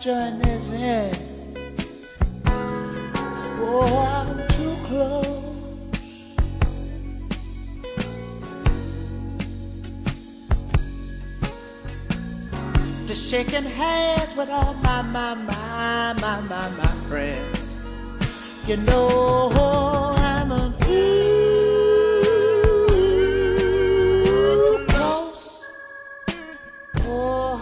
join his hand. Oh, I'm too close to shaking hands with all my friends. You know I'm too close. Oh,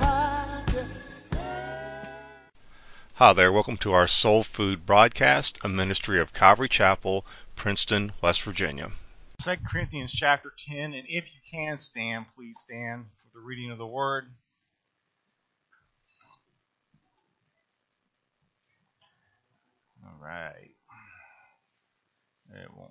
Hi there, welcome to our Soul Food broadcast, a ministry of Calvary Chapel, Princeton, West Virginia. 2 Corinthians chapter 10, and if you can stand, please stand for the reading of the word. All right. It won't.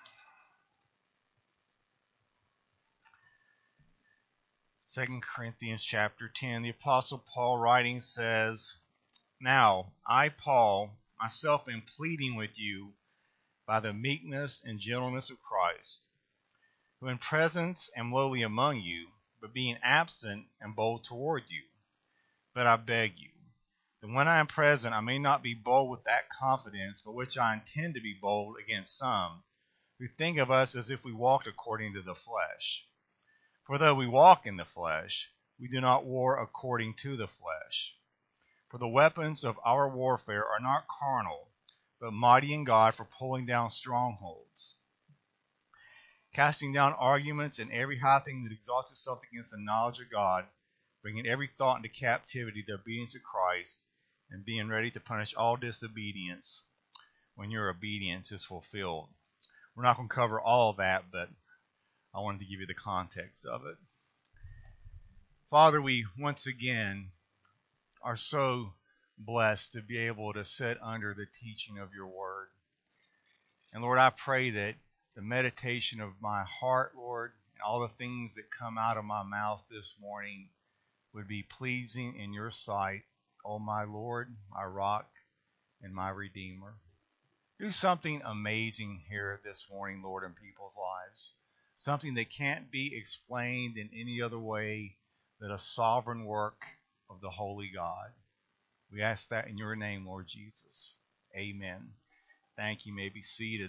2 Corinthians chapter 10, the Apostle Paul writing says, Now, I, Paul, myself am pleading with you by the meekness and gentleness of Christ, who in presence am lowly among you, but being absent am bold toward you. But I beg you, that when I am present I may not be bold with that confidence for which I intend to be bold against some, who think of us as if we walked according to the flesh. For though we walk in the flesh, we do not war according to the flesh. For the weapons of our warfare are not carnal, but mighty in God for pulling down strongholds, casting down arguments and every high thing that exalts itself against the knowledge of God, bringing every thought into captivity to the obedience of Christ, and being ready to punish all disobedience when your obedience is fulfilled. We're not going to cover all of that, but I wanted to give you the context of it. Father, we once again are so blessed to be able to sit under the teaching of your word. And Lord, I pray that the meditation of my heart, Lord, and all the things that come out of my mouth this morning would be pleasing in your sight, O my Lord, my rock, and my Redeemer. Do something amazing here this morning, Lord, in people's lives. Something that can't be explained in any other way than a sovereign work of the Holy God. We ask that in your name, Lord Jesus. Amen. Thank you. You may be seated.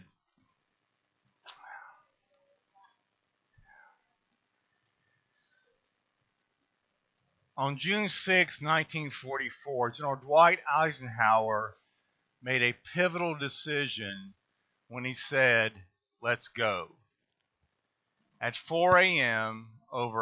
On June 6, 1944, General Dwight Eisenhower made a pivotal decision when he said, "Let's go." At 4 a.m., over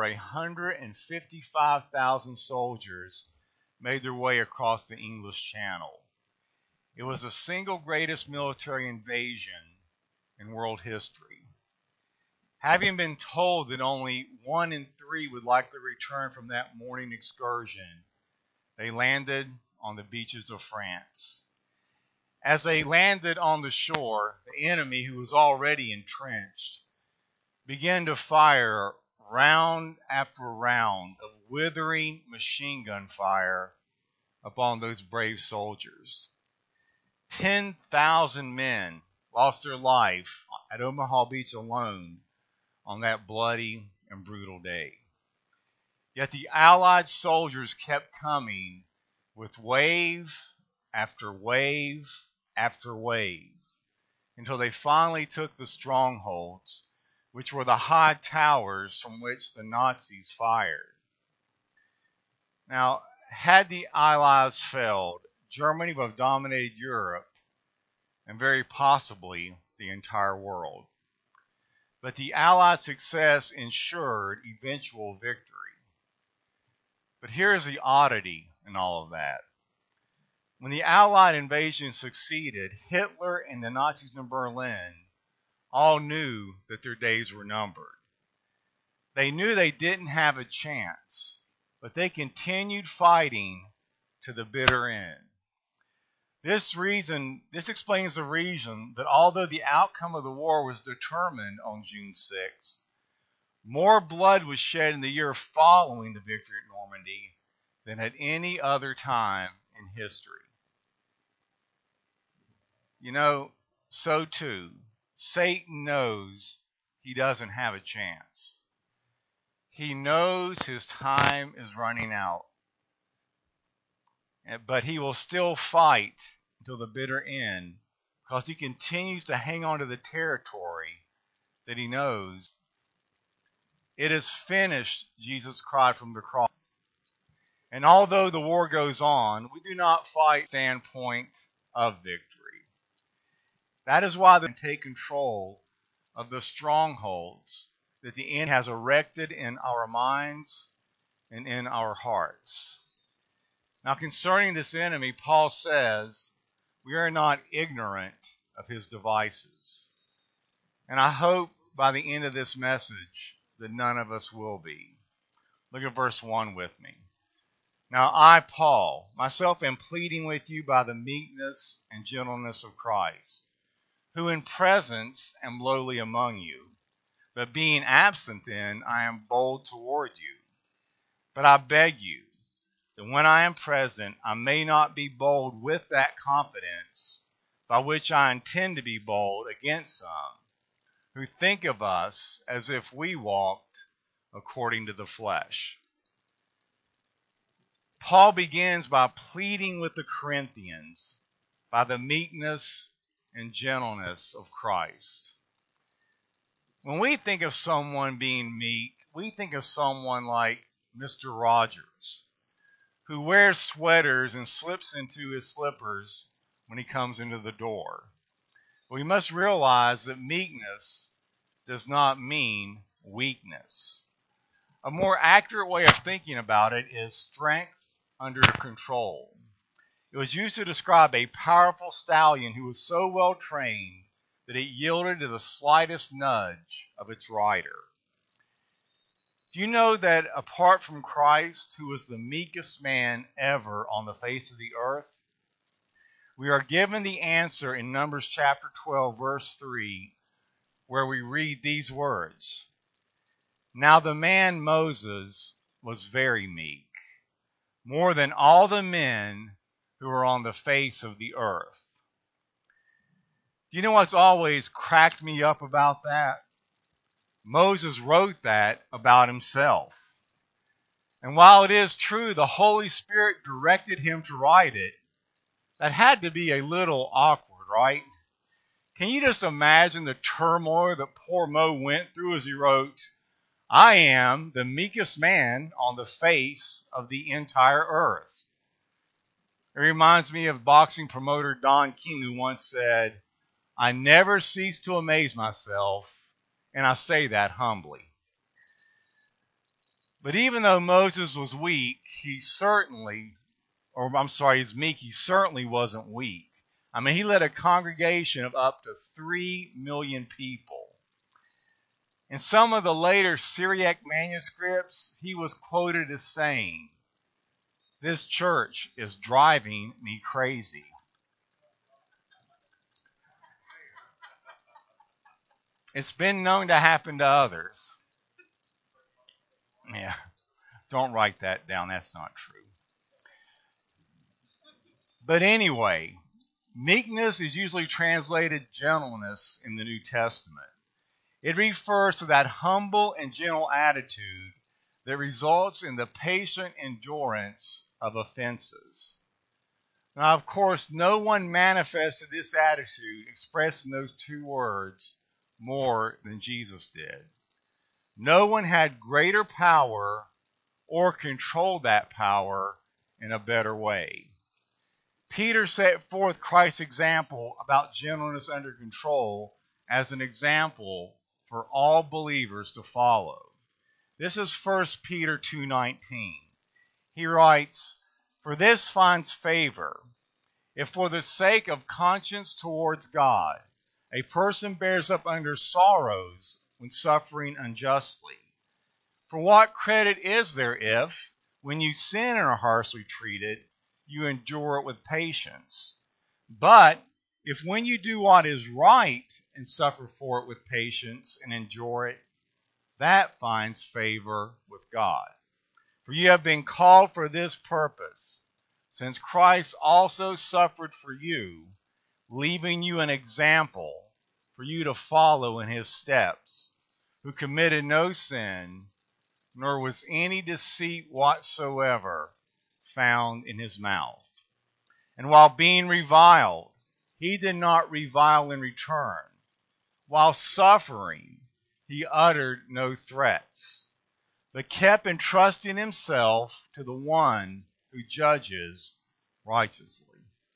155,000 soldiers made their way across the English Channel. It was the single greatest military invasion in world history. Having been told that only 1 in 3 would likely return from that morning excursion, they landed on the beaches of France. As they landed on the shore, the enemy, who was already entrenched, began to fire round after round of withering machine gun fire upon those brave soldiers. 10,000 men lost their life at Omaha Beach alone on that bloody and brutal day. Yet the Allied soldiers kept coming with wave after wave after wave until they finally took the strongholds, which were the high towers from which the Nazis fired. Now, had the Allies failed, Germany would have dominated Europe and very possibly the entire world. But the Allied success ensured eventual victory. But here's the oddity in all of that. When the Allied invasion succeeded, Hitler and the Nazis in Berlin all knew that their days were numbered. They knew they didn't have a chance, but they continued fighting to the bitter end. This explains the reason that although the outcome of the war was determined on June 6th, more blood was shed in the year following the victory at Normandy than at any other time in history. You know, so too, Satan knows he doesn't have a chance. He knows his time is running out. but he will still fight until the bitter end because he continues to hang on to the territory that he knows. It is finished, Jesus cried from the cross. And although the war goes on, we do not fight from the standpoint of victory. That is why they take control of the strongholds that the enemy has erected in our minds and in our hearts. Now, concerning this enemy, Paul says, we are not ignorant of his devices. And I hope by the end of this message that none of us will be. Look at verse 1 with me. Now I, Paul, myself am pleading with you by the meekness and gentleness of Christ, who in presence am lowly among you, but being absent then I am bold toward you. But I beg you, that when I am present, I may not be bold with that confidence by which I intend to be bold against some, who think of us as if we walked according to the flesh. Paul begins by pleading with the Corinthians by the meekness and gentleness of Christ. When we think of someone being meek, we think of someone like Mr. Rogers, who wears sweaters and slips into his slippers when he comes into the door. We must realize that meekness does not mean weakness. A more accurate way of thinking about it is strength under control. It was used to describe a powerful stallion who was so well trained that it yielded to the slightest nudge of its rider. Do you know that apart from Christ, who was the meekest man ever on the face of the earth, we are given the answer in Numbers chapter 12, verse 3, where we read these words. Now the man Moses was very meek, more than all the men who are on the face of the earth. Do you know what's always cracked me up about that? Moses wrote that about himself. And while it is true the Holy Spirit directed him to write it, that had to be a little awkward, right? Can you just imagine the turmoil that poor Mo went through as he wrote, I am the meekest man on the face of the entire earth? It reminds me of boxing promoter Don King, who once said, I never cease to amaze myself, and I say that humbly. But even though Moses was weak, he's meek, he certainly wasn't weak. I mean, he led a congregation of up to 3 million people. In some of the later Syriac manuscripts, he was quoted as saying, this church is driving me crazy. It's been known to happen to others. Yeah, don't write that down. That's not true. But anyway, meekness is usually translated gentleness in the New Testament. It refers to that humble and gentle attitude that results in the patient endurance of offenses. Now, of course, no one manifested this attitude expressed in those two words more than Jesus did. No one had greater power or controlled that power in a better way. Peter set forth Christ's example about gentleness under control as an example for all believers to follow. This is 1 Peter 2:19. He writes, For this finds favor, if for the sake of conscience towards God, a person bears up under sorrows when suffering unjustly. For what credit is there if, when you sin and are harshly treated, you endure it with patience? But if when you do what is right and suffer for it with patience and endure it, that finds favor with God. For you have been called for this purpose, since Christ also suffered for you, leaving you an example for you to follow in his steps, who committed no sin, nor was any deceit whatsoever found in his mouth. And while being reviled, he did not revile in return. While suffering, he uttered no threats, but kept entrusting himself to the one who judges righteously.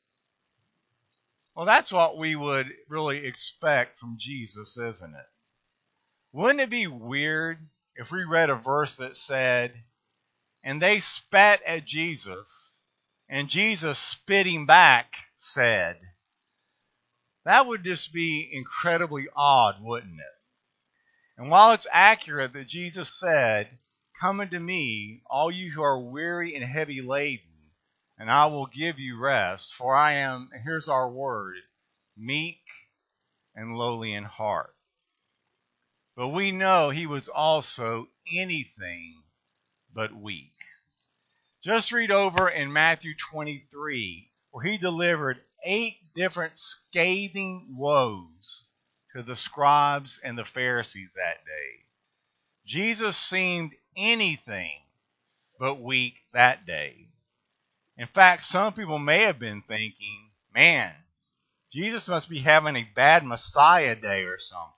Well, that's what we would really expect from Jesus, isn't it? Wouldn't it be weird if we read a verse that said, and they spat at Jesus, and Jesus spitting back said? That would just be incredibly odd, wouldn't it? And while it's accurate that Jesus said, "Come unto me, all you who are weary and heavy laden, and I will give you rest, for I am," here's our word, "meek and lowly in heart." But we know he was also anything but weak. Just read over in Matthew 23, where he delivered 8 different scathing woes to the scribes and the Pharisees that day. Jesus seemed anything but weak that day. In fact, some people may have been thinking, man, Jesus must be having a bad Messiah day or something.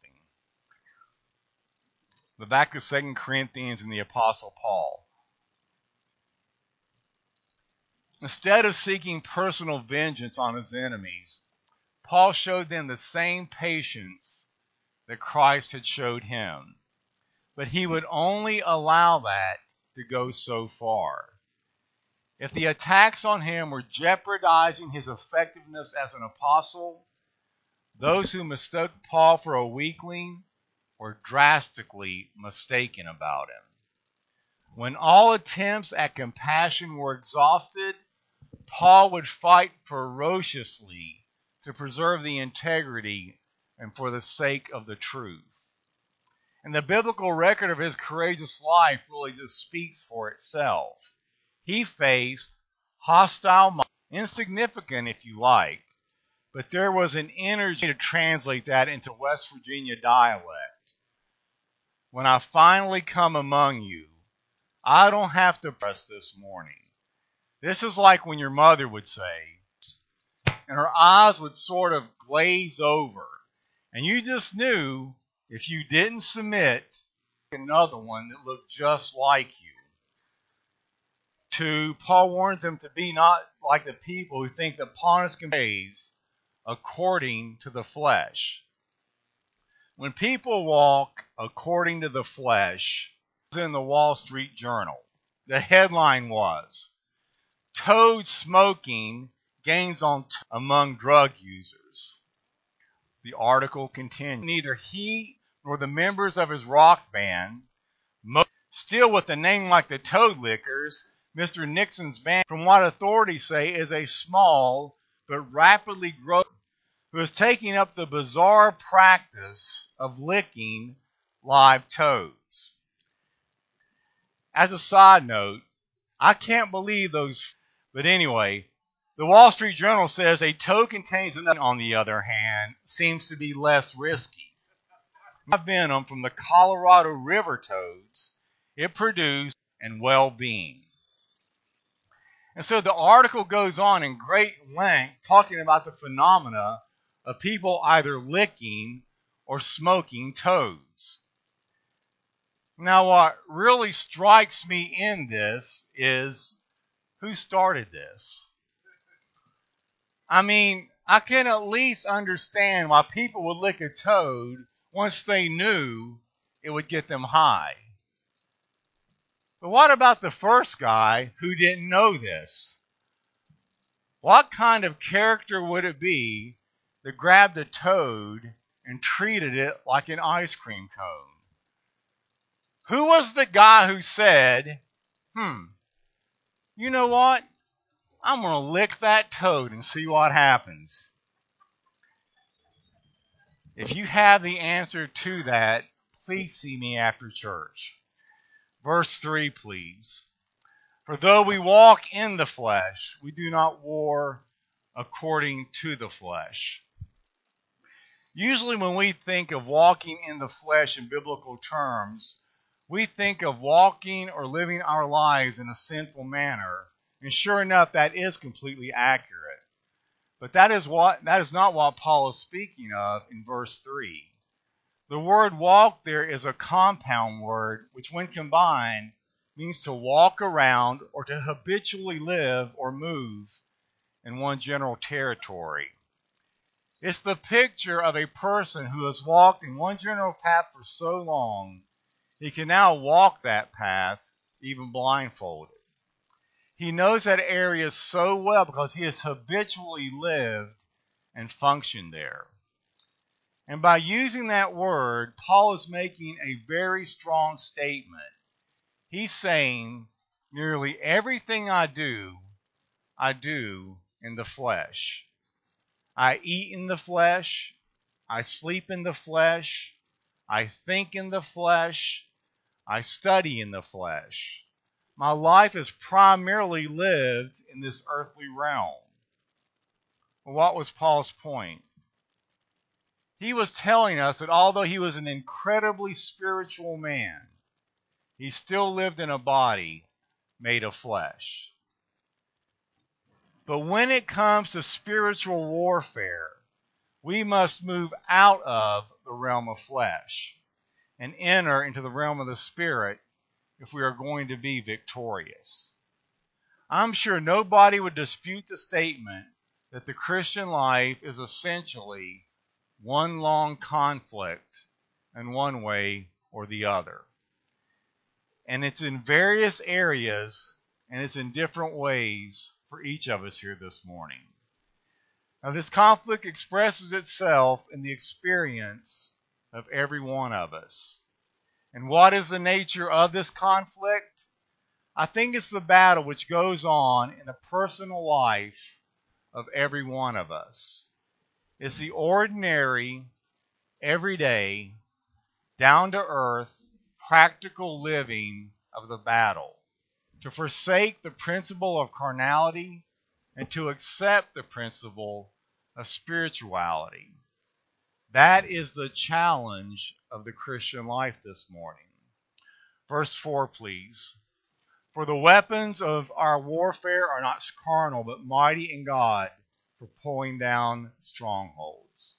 But back to 2 Corinthians and the Apostle Paul. Instead of seeking personal vengeance on his enemies, Paul showed them the same patience that Christ had showed him. But he would only allow that to go so far. If the attacks on him were jeopardizing his effectiveness as an apostle, those who mistook Paul for a weakling were drastically mistaken about him. When all attempts at compassion were exhausted, Paul would fight ferociously to preserve the integrity and for the sake of the truth. And the biblical record of his courageous life really just speaks for itself. He faced hostile, insignificant if you like, but there was an energy to translate that into West Virginia dialect. When I finally come among you, I don't have to press this morning. This is like when your mother would say, and her eyes would sort of glaze over, and you just knew if you didn't submit, another one that looked just like you. 2, Paul warns them to be not like the people who think that Pontus can praise according to the flesh. When people walk according to the flesh, in the Wall Street Journal, the headline was, "Toad smoking gains on among drug users." The article continued, "Neither he nor the members of his rock band, still with a name like the Toad Lickers, Mr. Nixon's band, from what authorities say, is a small but rapidly growing who is taking up the bizarre practice of licking live toads." As a side note, I can't believe those. But anyway, the Wall Street Journal says a toad contains venom, on the other hand, seems to be less risky. Venom from the Colorado River toads it produced and well-being. And so the article goes on in great length talking about the phenomena of people either licking or smoking toads. Now, what really strikes me in this is who started this? I mean, I can at least understand why people would lick a toad once they knew it would get them high. But what about the first guy who didn't know this? What kind of character would it be that grabbed a toad and treated it like an ice cream cone? Who was the guy who said, you know what? I'm going to lick that toad and see what happens. If you have the answer to that, please see me after church. Verse 3, please. "For though we walk in the flesh, we do not war according to the flesh." Usually when we think of walking in the flesh in biblical terms, we think of walking or living our lives in a sinful manner. And sure enough, that is completely accurate. But that is not what Paul is speaking of in verse 3. The word walk there is a compound word, which when combined means to walk around or to habitually live or move in one general territory. It's the picture of a person who has walked in one general path for so long, he can now walk that path even blindfolded. He knows that area so well because he has habitually lived and functioned there. And by using that word, Paul is making a very strong statement. He's saying, nearly everything I do in the flesh. I eat in the flesh. I sleep in the flesh. I think in the flesh. I study in the flesh. My life is primarily lived in this earthly realm. Well, what was Paul's point? He was telling us that although he was an incredibly spiritual man, he still lived in a body made of flesh. But when it comes to spiritual warfare, we must move out of the realm of flesh and enter into the realm of the Spirit if we are going to be victorious. I'm sure nobody would dispute the statement that the Christian life is essentially one long conflict in one way or the other. And it's in various areas and it's in different ways for each of us here this morning. Now, this conflict expresses itself in the experience of every one of us. And what is the nature of this conflict? I think it's the battle which goes on in the personal life of every one of us. It's the ordinary, everyday, down-to-earth, practical living of the battle. To forsake the principle of carnality and to accept the principle of spirituality. That is the challenge of the Christian life this morning. Verse 4, please. For the weapons of our warfare are not carnal, but mighty in God for pulling down strongholds.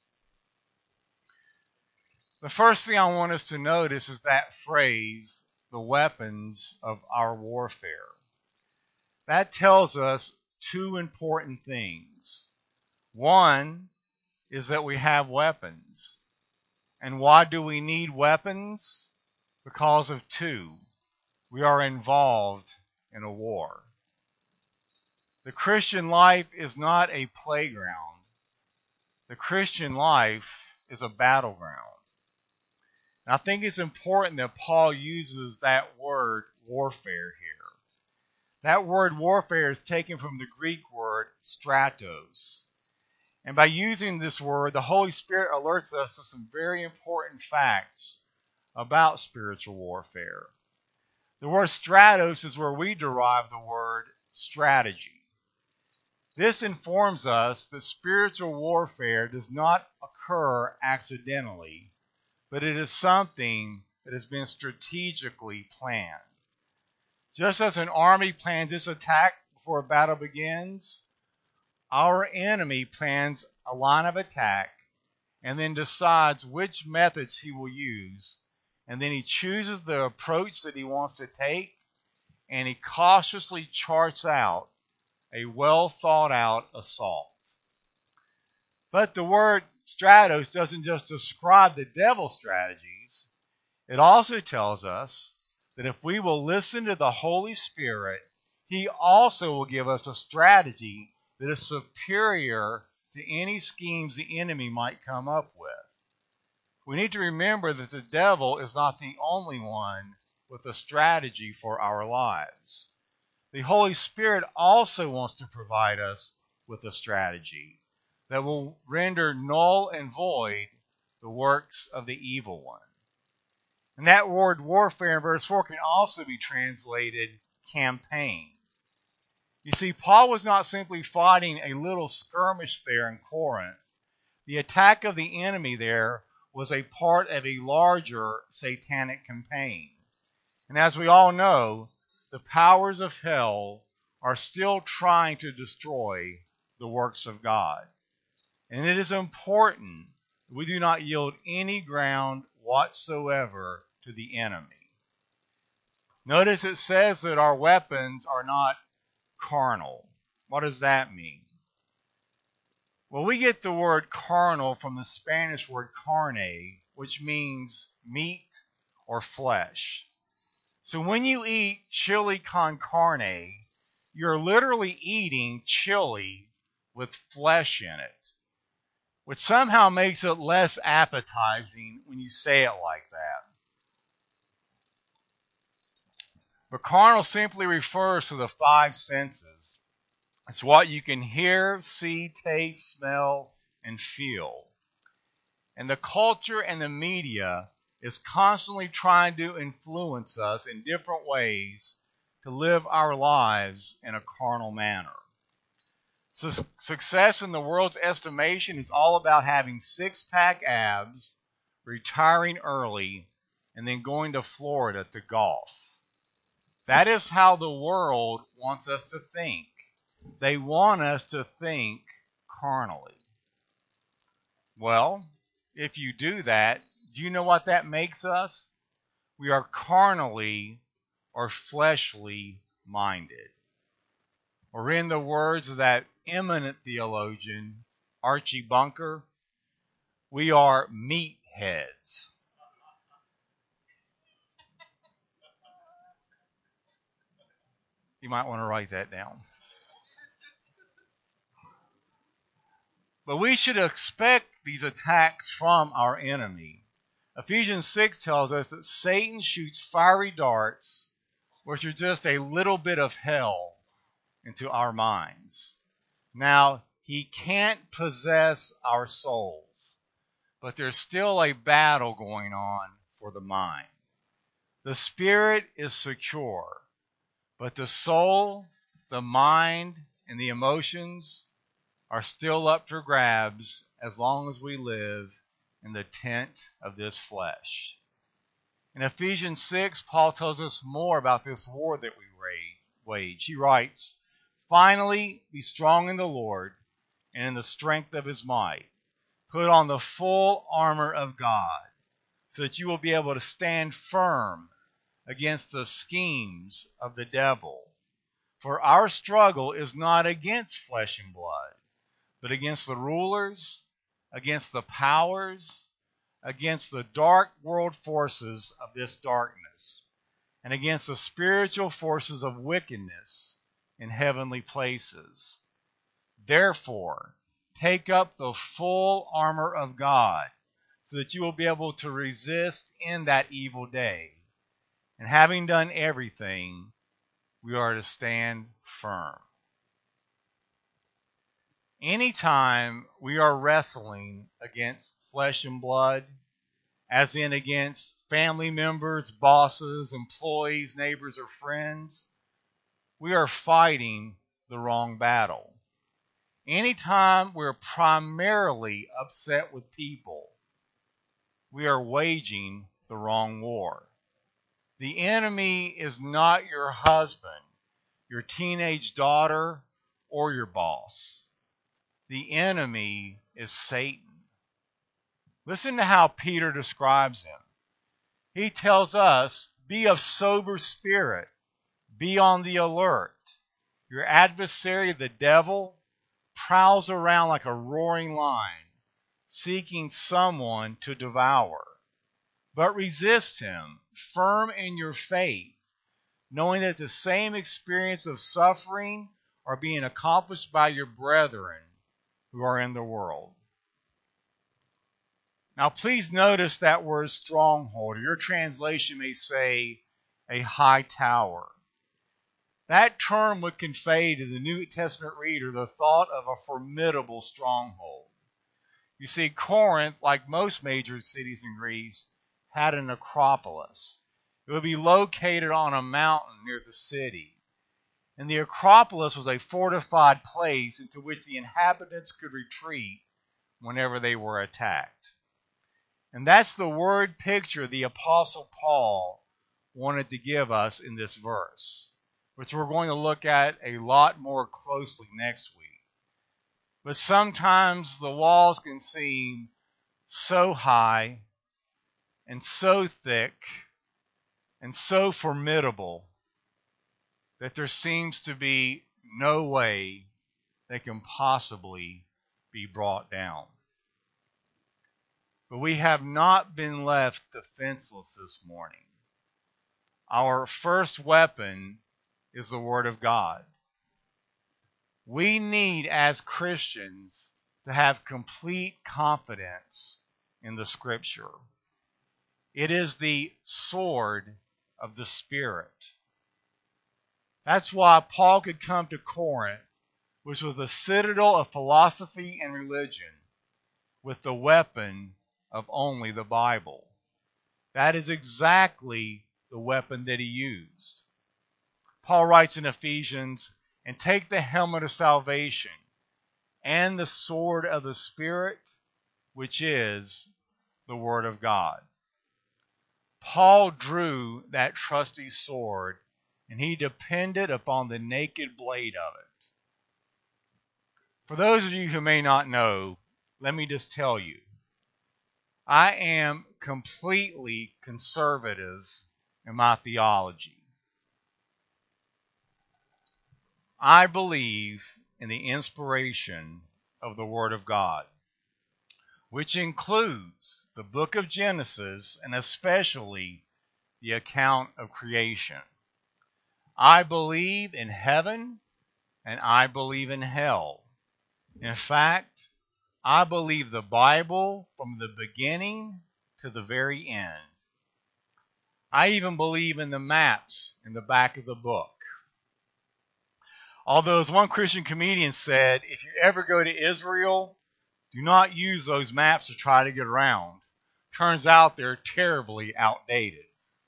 The first thing I want us to notice is that phrase, the weapons of our warfare. That tells us two important things. One is that we have weapons. And why do we need weapons? Because of two. We are involved in a war. The Christian life is not a playground. The Christian life is a battleground. And I think it's important that Paul uses that word warfare here. That word warfare is taken from the Greek word stratos. And by using this word, the Holy Spirit alerts us to some very important facts about spiritual warfare. The word stratos is where we derive the word strategy. This informs us that spiritual warfare does not occur accidentally, but it is something that has been strategically planned. Just as an army plans its attack before a battle begins, our enemy plans a line of attack and then decides which methods he will use, and then he chooses the approach that he wants to take, and he cautiously charts out a well thought out assault. But the word stratos doesn't just describe the devil's strategies. It also tells us that if we will listen to the Holy Spirit, He also will give us a strategy that is superior to any schemes the enemy might come up with. We need to remember that the devil is not the only one with a strategy for our lives. The Holy Spirit also wants to provide us with a strategy that will render null and void the works of the evil one. And that word warfare in verse 4 can also be translated campaign. You see, Paul was not simply fighting a little skirmish there in Corinth. The attack of the enemy there was a part of a larger satanic campaign. And as we all know, the powers of hell are still trying to destroy the works of God. And it is important we do not yield any ground whatsoever to the enemy. Notice it says that our weapons are not carnal. What does that mean? Well, we get the word carnal from the Spanish word carne, which means meat or flesh. So when you eat chili con carne, you're literally eating chili with flesh in it, which somehow makes it less appetizing when you say it like that. But carnal simply refers to the five senses. It's what you can hear, see, taste, smell, and feel. And the culture and the media is constantly trying to influence us in different ways to live our lives in a carnal manner. So success in the world's estimation is all about having six-pack abs, retiring early, and then going to Florida to golf. That is how the world wants us to think. They want us to think carnally. Well, if you do that, do you know what that makes us? We are carnally or fleshly minded. Or in the words of that eminent theologian, Archie Bunker, we are meatheads. You might want to write that down. But we should expect these attacks from our enemy. Ephesians 6 tells us that Satan shoots fiery darts, which are just a little bit of hell, into our minds. Now, he can't possess our souls, but there's still a battle going on for the mind. The spirit is secure, but the soul, the mind, and the emotions are still up for grabs as long as we live in the tent of this flesh. In Ephesians 6, Paul tells us more about this war that we wage. He writes, "Finally, be strong in the Lord and in the strength of his might. Put on the full armor of God so that you will be able to stand firm against the schemes of the devil. For our struggle is not against flesh and blood, but against the rulers, against the powers, against the dark world forces of this darkness, and against the spiritual forces of wickedness in heavenly places. Therefore, take up the full armor of God, so that you will be able to resist in that evil day. And having done everything, we are to stand firm." Anytime we are wrestling against flesh and blood, as in against family members, bosses, employees, neighbors, or friends, we are fighting the wrong battle. Anytime we're primarily upset with people, we are waging the wrong war. The enemy is not your husband, your teenage daughter, or your boss. The enemy is Satan. Listen to how Peter describes him. He tells us, be of sober spirit. Be on the alert. Your adversary, the devil, prowls around like a roaring lion, seeking someone to devour. But resist him, firm in your faith, knowing that the same experience of suffering are being accomplished by your brethren who are in the world. Now, please notice that word stronghold. Your translation may say a high tower. That term would convey to the New Testament reader the thought of a formidable stronghold. You see, Corinth, like most major cities in Greece, had an acropolis. It would be located on a mountain near the city. And the Acropolis was a fortified place into which the inhabitants could retreat whenever they were attacked. And that's the word picture the Apostle Paul wanted to give us in this verse, which we're going to look at a lot more closely next week. But sometimes the walls can seem so high and so thick and so formidable that there seems to be no way they can possibly be brought down. But we have not been left defenseless this morning. Our first weapon is the Word of God. We need, as Christians, to have complete confidence in the Scripture. It is the sword of the Spirit. That's why Paul could come to Corinth, which was the citadel of philosophy and religion, with the weapon of only the Bible. That is exactly the weapon that he used. Paul writes in Ephesians, "And take the helmet of salvation and the sword of the Spirit, which is the Word of God." Paul drew that trusty sword, and he depended upon the naked blade of it. For those of you who may not know, let me just tell you, I am completely conservative in my theology. I believe in the inspiration of the Word of God, which includes the book of Genesis and especially the account of creation. I believe in heaven and I believe in hell. In fact, I believe the Bible from the beginning to the very end. I even believe in the maps in the back of the book. Although, as one Christian comedian said, if you ever go to Israel, do not use those maps to try to get around. Turns out they're terribly outdated.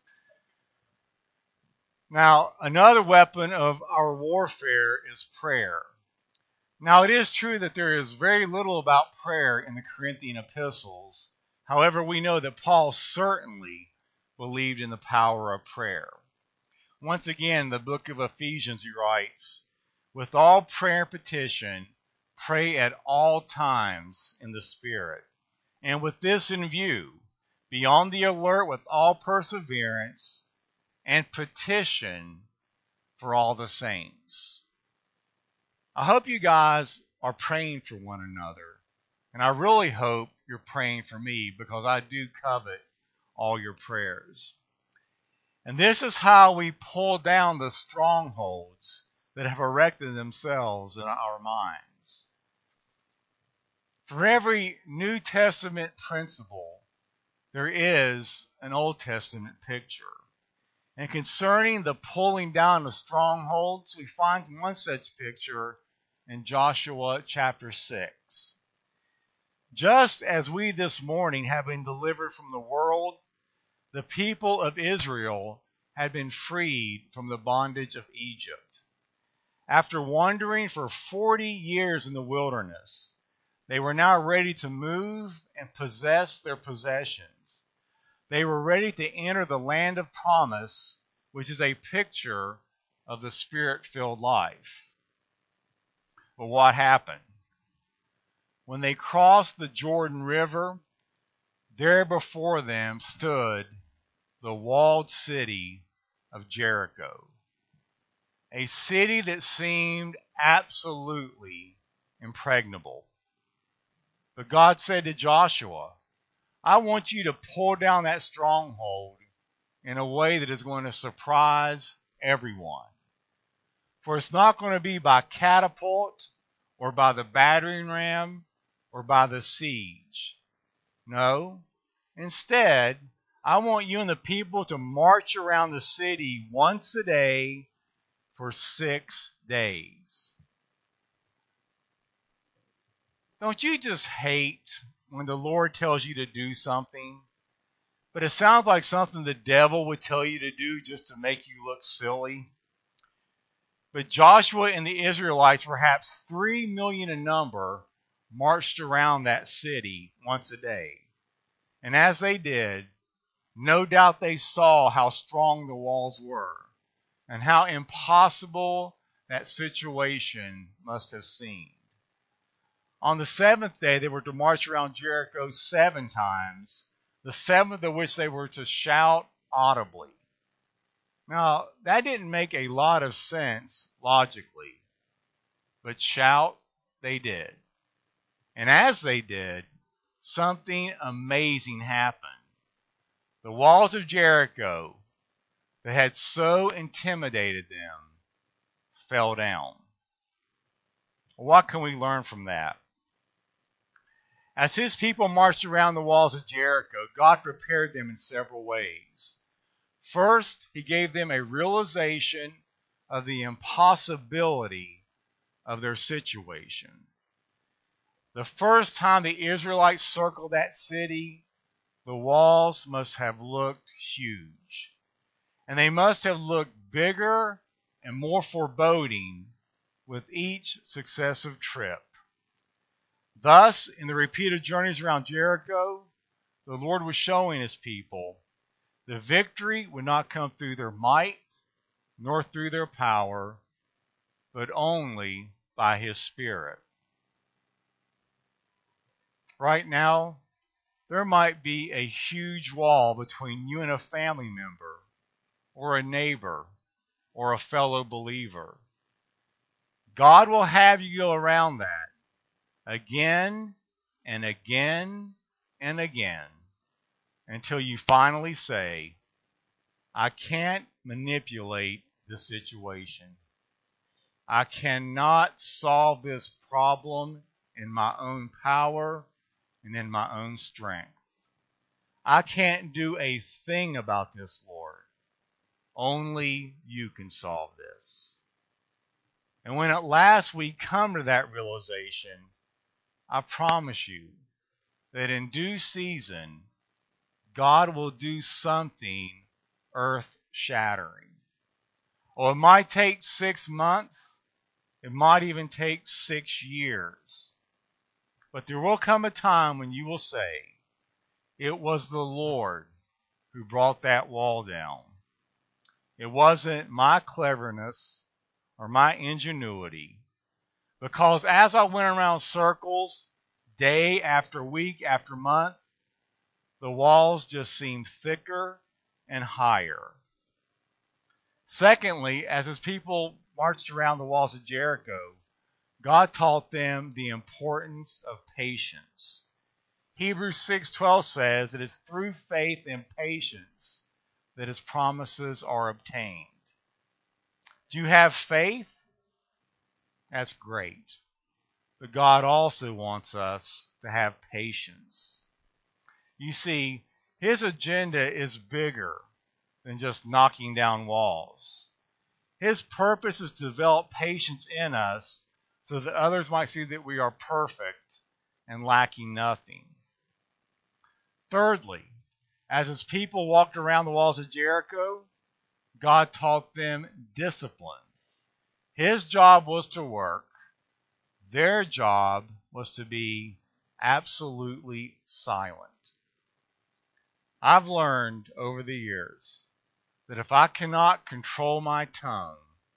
Now, another weapon of our warfare is prayer. Now, it is true that there is very little about prayer in the Corinthian epistles. However, we know that Paul certainly believed in the power of prayer. Once again, in the book of Ephesians, he writes, "With all prayer and petition, pray at all times in the Spirit. And with this in view, be on the alert with all perseverance and petition for all the saints." I hope you guys are praying for one another. And I really hope you're praying for me because I do covet all your prayers. And this is how we pull down the strongholds that have erected themselves in our minds. For every New Testament principle, there is an Old Testament picture. And concerning the pulling down of strongholds, we find one such picture in Joshua chapter 6. Just as we this morning have been delivered from the world, the people of Israel had been freed from the bondage of Egypt. After wandering for 40 years in the wilderness, they were now ready to move and possess their possessions. They were ready to enter the land of promise, which is a picture of the Spirit-filled life. But what happened? When they crossed the Jordan River, there before them stood the walled city of Jericho, a city that seemed absolutely impregnable. But God said to Joshua, "I want you to pull down that stronghold in a way that is going to surprise everyone. For it's not going to be by catapult or by the battering ram or by the siege. No, instead, I want you and the people to march around the city once a day for 6 days." Don't you just hate when the Lord tells you to do something, but it sounds like something the devil would tell you to do just to make you look silly? But Joshua and the Israelites, perhaps 3 million in number, marched around that city once a day. And as they did, no doubt they saw how strong the walls were and how impossible that situation must have seemed. On the seventh day, they were to march around Jericho 7 times, the seventh of which they were to shout audibly. Now, that didn't make a lot of sense logically, but shout they did. And as they did, something amazing happened. The walls of Jericho that had so intimidated them fell down. What can we learn from that? As his people marched around the walls of Jericho, God prepared them in several ways. First, he gave them a realization of the impossibility of their situation. The first time the Israelites circled that city, the walls must have looked huge. And they must have looked bigger and more foreboding with each successive trip. Thus, in the repeated journeys around Jericho, the Lord was showing his people the victory would not come through their might nor through their power, but only by his Spirit. Right now, there might be a huge wall between you and a family member, or a neighbor, or a fellow believer. God will have you go around that again and again and again until you finally say, I can't manipulate the situation. I cannot solve this problem in my own power and in my own strength. I can't do a thing about this, Lord. Only you can solve this. And when at last we come to that realization, I promise you that in due season, God will do something earth-shattering. Or it might take 6 months. It might even take 6 years. But there will come a time when you will say, it was the Lord who brought that wall down. It wasn't my cleverness or my ingenuity. Because as I went around circles, day after week after month, the walls just seemed thicker and higher. Secondly, as his people marched around the walls of Jericho, God taught them the importance of patience. Hebrews 6:12 says that it's through faith and patience that his promises are obtained. Do you have faith? That's great. But God also wants us to have patience. You see, his agenda is bigger than just knocking down walls. His purpose is to develop patience in us so that others might see that we are perfect and lacking nothing. Thirdly, as his people walked around the walls of Jericho, God taught them discipline. His job was to work. Their job was to be absolutely silent. I've learned over the years that if I cannot control my tongue,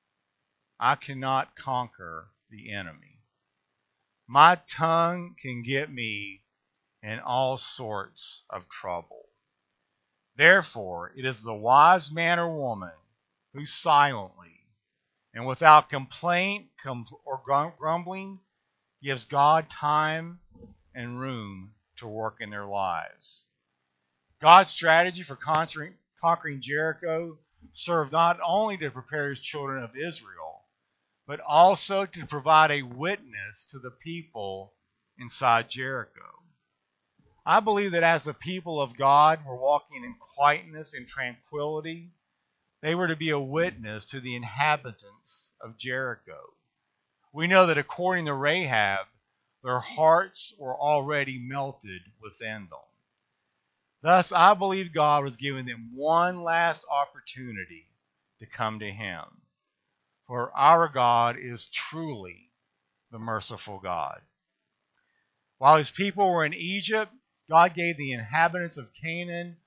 I cannot conquer the enemy. My tongue can get me in all sorts of trouble. Therefore, it is the wise man or woman who silently and without complaint or grumbling gives God time and room to work in their lives. God's strategy for conquering Jericho served not only to prepare his children of Israel, but also to provide a witness to the people inside Jericho. I believe that as the people of God were walking in quietness and tranquility, they were to be a witness to the inhabitants of Jericho. We know that according to Rahab, their hearts were already melted within them. Thus, I believe God was giving them one last opportunity to come to him. For our God is truly the merciful God. While his people were in Egypt, God gave the inhabitants of Canaan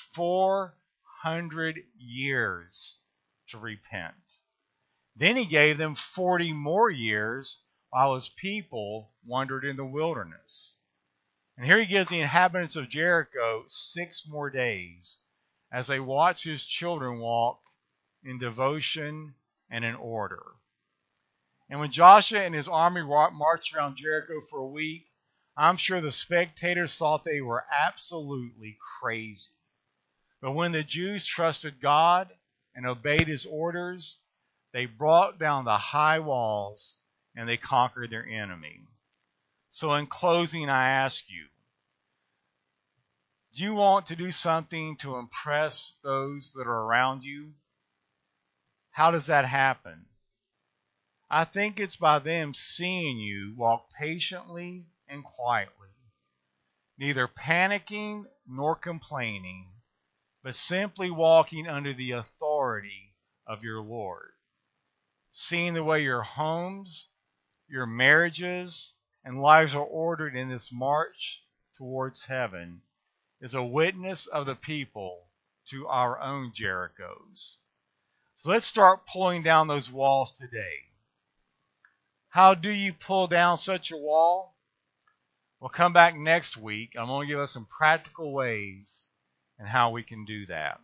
400 years to repent. Then he gave them 40 more years while his people wandered in the wilderness. And here he gives the inhabitants of Jericho 6 more days as they watch his children walk in devotion and in order. And when Joshua and his army marched around Jericho for a week, I'm sure the spectators thought they were absolutely crazy. But when the Jews trusted God and obeyed his orders, they brought down the high walls and they conquered their enemy. So in closing, I ask you, do you want to do something to impress those that are around you? How does that happen? I think it's by them seeing you walk patiently and quietly, neither panicking nor complaining, but simply walking under the authority of your Lord. Seeing the way your homes, your marriages, and lives are ordered in this march towards heaven is a witness of the people to our own Jerichos. So let's start pulling down those walls today. How do you pull down such a wall? We'll come back next week. I'm going to give us some practical ways and how we can do that.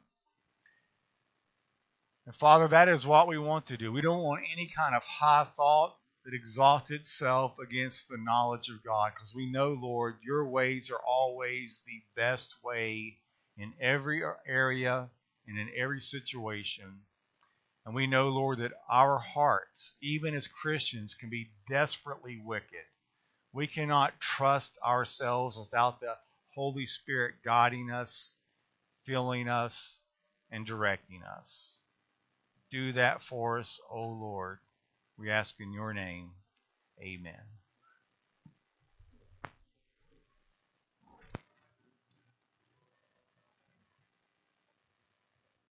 And Father, that is what we want to do. We don't want any kind of high thought that exalts itself against the knowledge of God, because we know, Lord, your ways are always the best way in every area and in every situation. And we know, Lord, that our hearts, even as Christians, can be desperately wicked. We cannot trust ourselves without the Holy Spirit guiding us, filling us, and directing us. Do that for us, O Lord. We ask in your name. Amen.